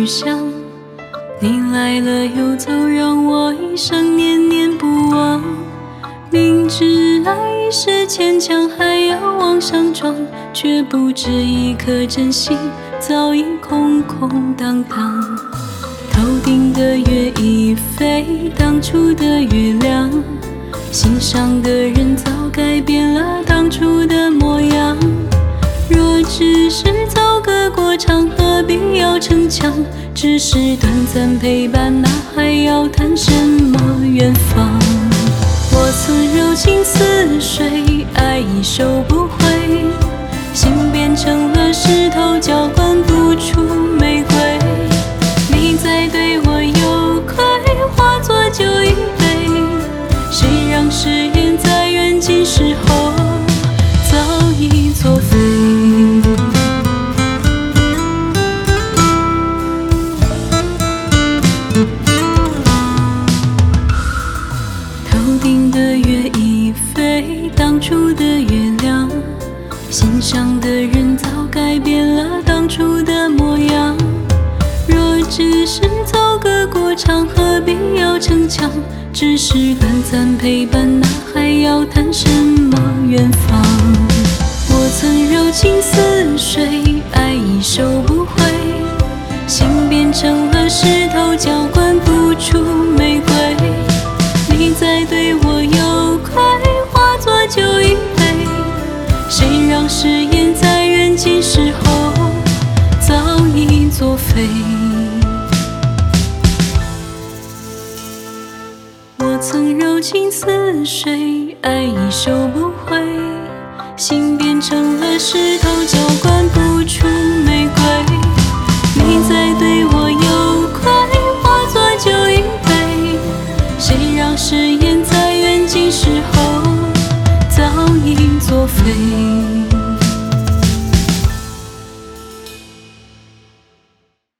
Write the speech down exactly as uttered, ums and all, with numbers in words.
去向。你来了又走，让我一生念念不忘。明知爱是牵强，还要往上撞，却不知一颗真心早已空空荡荡。头顶的月已非当初的月亮，心上的人早改变了当初的模样。若只是走个过场，何必要逞强？只是短暂陪伴，那还要谈什么远方？我曾柔情似水，爱已收不回，心变成了石头，浇灌不出玫瑰。你再对我有愧，化作酒一杯，谁让誓言在缘尽时候早已作废？头顶的月已非当初的月亮，心上的人早改变了当初的模样。若只是走个过场，何必要逞强？只是短暂陪伴，那还要谈什么远方？我曾柔情似水，爱已收不回，心变成了石头，浇灌不出玫瑰。你再对我有愧，化作酒一杯，谁让誓言在缘尽时候早已作废？我曾柔情似水，爱已收不回，心变成了石头，浇灌不出玫瑰。你再对我有愧，化作酒一杯，谁让誓言在缘尽时候早已作废？